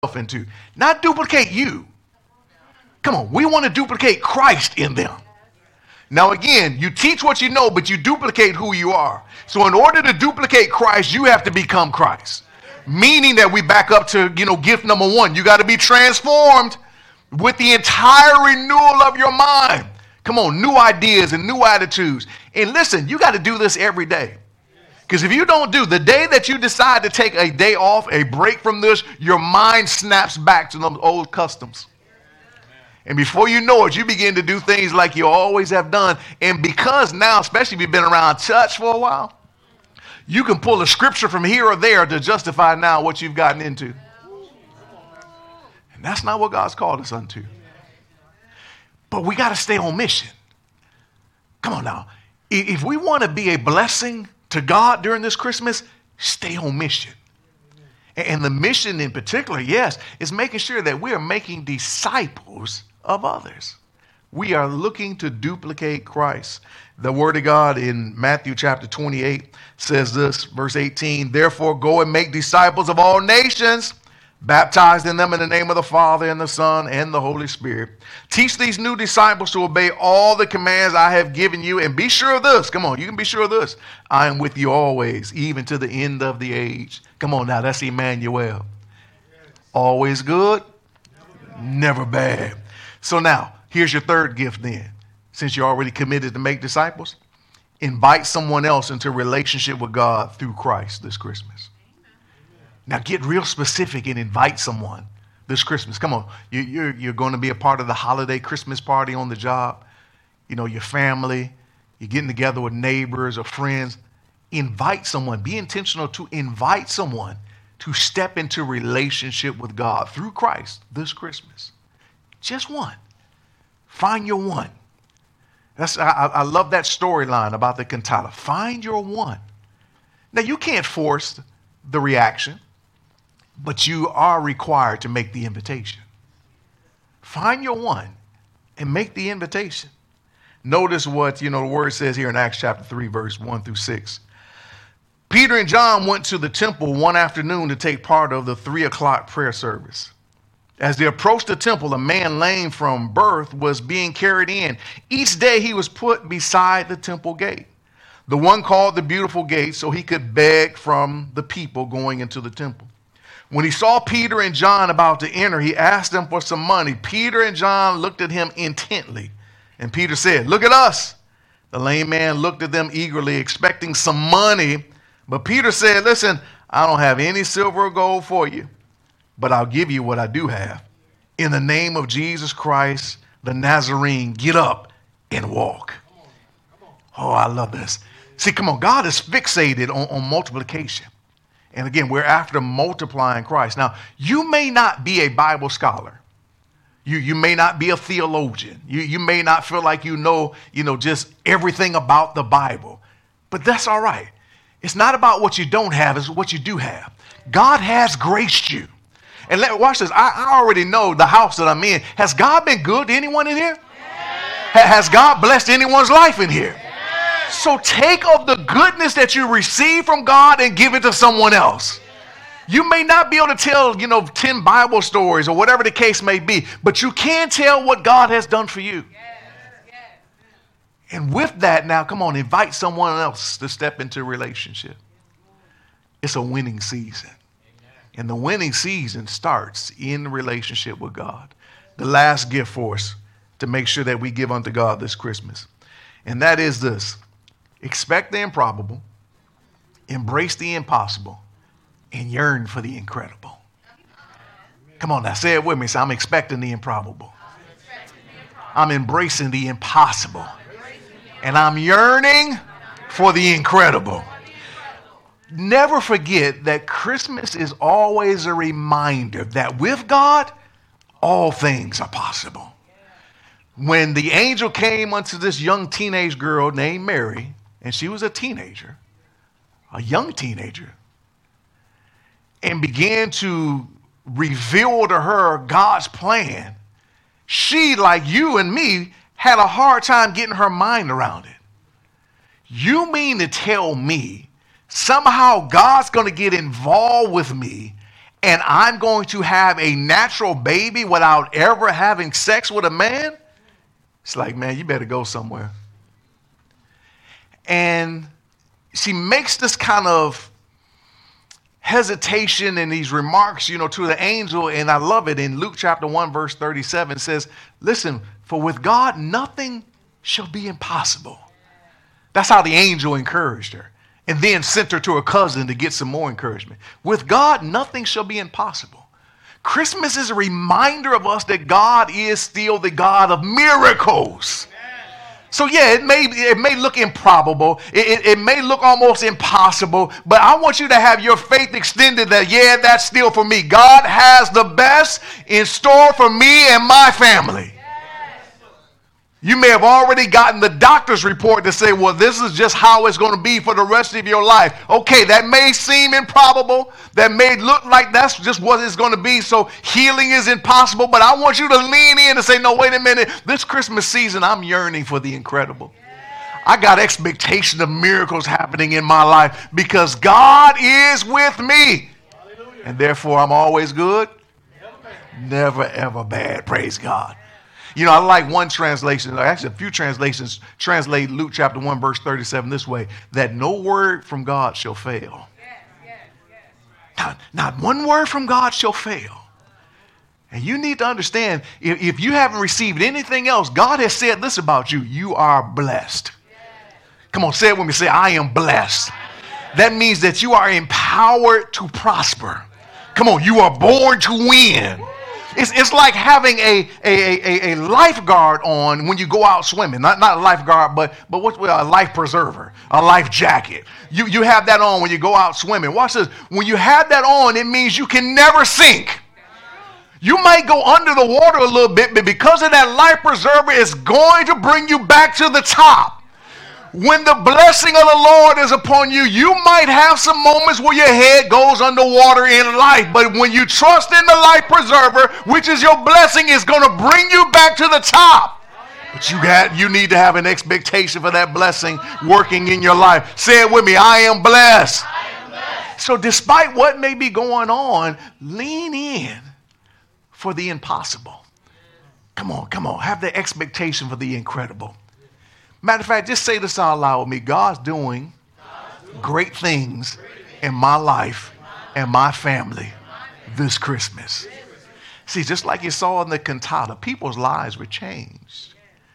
into. Not duplicate you. Come on, we want to duplicate Christ in them. Now again, you teach what you know, but you duplicate who you are. So in order to duplicate Christ, you have to become Christ. Meaning that we back up to, gift number one. You got to be transformed with the entire renewal of your mind. Come on, new ideas and new attitudes. And listen, you got to do this every day. Because if you don't the day that you decide to take a day off, a break from this, your mind snaps back to those old customs. And before you know it, you begin to do things like you always have done. And because now, especially if you've been around church for a while, you can pull a scripture from here or there to justify now what you've gotten into. And that's not what God's called us unto. But we got to stay on mission. Come on now. If we want to be a blessing to God during this Christmas, stay on mission. And the mission in particular, yes, is making sure that we are making disciples of others. We are looking to duplicate Christ. The word of God in Matthew chapter 28 says this, verse 18, therefore go and make disciples of all nations, baptizing them in the name of the Father and the Son and the Holy Spirit. Teach these new disciples to obey all the commands I have given you, and be sure of this. Come on, you can be sure of this. I am with you always, even to the end of the age. Come on now, that's Emmanuel. Always good, never bad. So now, here's your third gift then. Since you're already committed to make disciples, invite someone else into a relationship with God through Christ this Christmas. Now get real specific and invite someone this Christmas. Come on, you're going to be a part of the holiday Christmas party on the job. Your family, you're getting together with neighbors or friends. Invite someone. Be intentional to invite someone to step into relationship with God through Christ this Christmas. Just one. Find your one. I love that storyline about the cantata. Find your one. Now, you can't force the reaction, but you are required to make the invitation. Find your one and make the invitation. Notice what, the word says here in Acts chapter 3, verse 1 through 6. Peter and John went to the temple one afternoon to take part of the 3:00 prayer service. As they approached the temple, a man lame from birth was being carried in. Each day he was put beside the temple gate, the one called the Beautiful Gate, so he could beg from the people going into the temple. When he saw Peter and John about to enter, he asked them for some money. Peter and John looked at him intently, and Peter said, "Look at us." The lame man looked at them eagerly, expecting some money. But Peter said, "Listen, I don't have any silver or gold for you, but I'll give you what I do have. In the name of Jesus Christ, the Nazarene, get up and walk." Oh, I love this. See, come on, God is fixated on multiplication. And again, we're after multiplying Christ. Now, you may not be a Bible scholar. You may not be a theologian. You may not feel like you know just everything about the Bible. But that's all right. It's not about what you don't have, it's what you do have. God has graced you. And watch this. I already know the house that I'm in. Has God been good to anyone in here? Yes. Has God blessed anyone's life in here? Yes. So take of the goodness that you receive from God and give it to someone else. You may not be able to tell, 10 Bible stories or whatever the case may be, but you can tell what God has done for you. And with that, now, come on, invite someone else to step into a relationship. It's a winning season. And the winning season starts in relationship with God. The last gift for us to make sure that we give unto God this Christmas. And that is this: expect the improbable, embrace the impossible, and yearn for the incredible. Come on now, say it with me. Say, I'm expecting the improbable. I'm embracing the impossible. And I'm yearning for the incredible. Never forget that Christmas is always a reminder that with God, all things are possible. When the angel came unto this young teenage girl named Mary, and she was a teenager, a young teenager, and began to reveal to her God's plan, she, like you and me, had a hard time getting her mind around it. You mean to tell me somehow God's going to get involved with me and I'm going to have a natural baby without ever having sex with a man, it's like, man, you better go somewhere. And she makes this kind of hesitation in these remarks, to the angel, and I love it. In Luke chapter 1, verse 37, it says, listen, for with God nothing shall be impossible. That's how the angel encouraged her, and then sent her to her cousin to get some more encouragement. With God, nothing shall be impossible. Christmas is a reminder of us that God is still the God of miracles. So yeah, it may look improbable. It may look almost impossible, but I want you to have your faith extended that, yeah, that's still for me. God has the best in store for me and my family. You may have already gotten the doctor's report to say, well, this is just how it's going to be for the rest of your life. Okay, that may seem improbable. That may look like that's just what it's going to be. So healing is impossible. But I want you to lean in and say, no, wait a minute. This Christmas season, I'm yearning for the incredible. I got expectation of miracles happening in my life because God is with me. And therefore, I'm always good, never, ever bad. Praise God. I like one translation, actually a few translations translate Luke chapter 1, verse 37 this way, that no word from God shall fail. Not one word from God shall fail. And you need to understand, if you haven't received anything else, God has said this about you: you are blessed. Come on, say it with me. Say, I am blessed. That means that you are empowered to prosper. Come on, you are born to win. It's like having a lifeguard on when you go out swimming. Not a lifeguard, but what's a life preserver, a life jacket. You have that on when you go out swimming. Watch this. When you have that on, it means you can never sink. You might go under the water a little bit, but because of that life preserver, it's going to bring you back to the top. When the blessing of the Lord is upon you, you might have some moments where your head goes underwater in life. But when you trust in the life preserver, which is your blessing, is going to bring you back to the top. But you need to have an expectation for that blessing working in your life. Say it with me. I am blessed. I am blessed. So despite what may be going on, lean in for the impossible. Come on. Have the expectation for the incredible. Matter of fact, just say this out loud with me. God's doing great things in my life and my family this Christmas. See, just like you saw in the cantata, people's lives were changed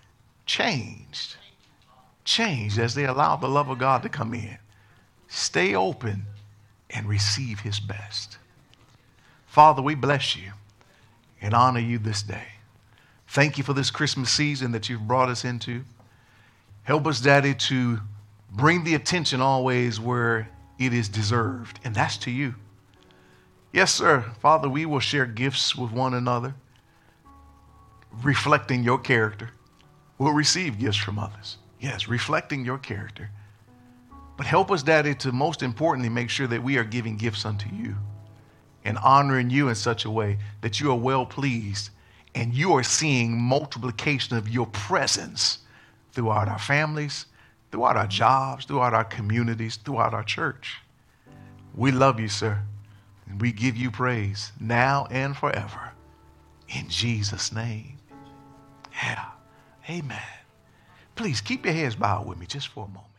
as they allowed the love of God to come in. Stay open and receive his best. Father, we bless you and honor you this day. Thank you for this Christmas season that you've brought us into. Help us, Daddy, to bring the attention always where it is deserved, and that's to you. Yes, sir. Father, we will share gifts with one another, reflecting your character. We'll receive gifts from others. Yes, reflecting your character. But help us, Daddy, to most importantly make sure that we are giving gifts unto you and honoring you in such a way that you are well pleased and you are seeing multiplication of your presence throughout our families, throughout our jobs, throughout our communities, throughout our church. We love you, sir, and we give you praise now and forever. In Jesus' name. Yeah. Amen. Please keep your heads bowed with me just for a moment.